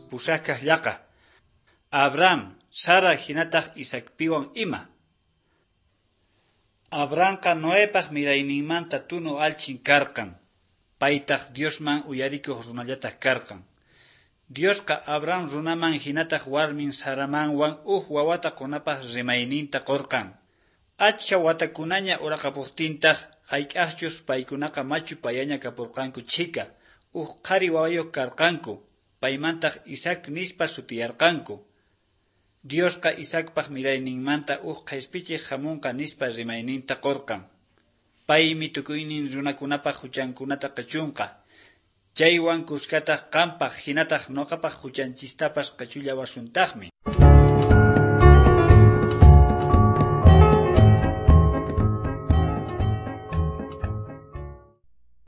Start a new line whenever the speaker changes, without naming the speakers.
pusakaq llaqa. Abraham, Sara hinataq Isaacpiwan ima. Abrahamqa Noépaq mirayninmanta tunu alchin karqan. Paytaq Diosman uyarikuq runallataq karqan. Diosqa Abraham runaman hinataq warmin Saramanwan wawata qunapaq rimayninta qorqan. Achka watakunaña uraqapuqtintaq hayk'aqchus paykunaqa machu payaña kapurqanku chika. Qari wawayuq karqanku. Paymantaq Isaac nispa sutiyarqanku. Diosqa Isaacpaq mirayninmanta qhispichiq hamunqa nispa rimayninta qorqan. Paymi tukuynin runakunapaq huchankunata qhichunqa. Chaywan kuskataq qampaq hinataq nuqapaq huchanchistapas qhichullawasuntaqmi.